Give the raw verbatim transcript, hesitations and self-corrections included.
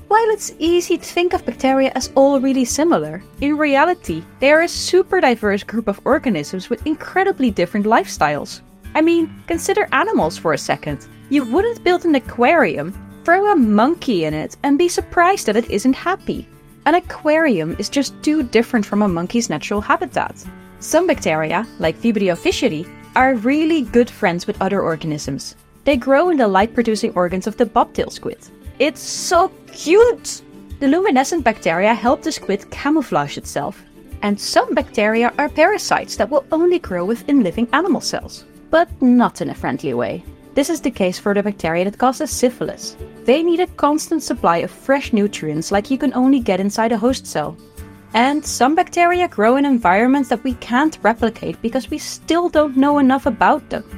While it's easy to think of bacteria as all really similar, in reality, they are a super diverse group of organisms with incredibly different lifestyles. I mean, consider animals for a second. You wouldn't build an aquarium, throw a monkey in it, and be surprised that it isn't happy. An aquarium is just too different from a monkey's natural habitat. Some bacteria, like Vibrio fischeri, are really good friends with other organisms. They grow in the light-producing organs of the bobtail squid. It's so cute! The luminescent bacteria help the squid camouflage itself. And some bacteria are parasites that will only grow within living animal cells, but not in a friendly way. This is the case for the bacteria that causes syphilis. They need a constant supply of fresh nutrients like you can only get inside a host cell. And some bacteria grow in environments that we can't replicate because we still don't know enough about them.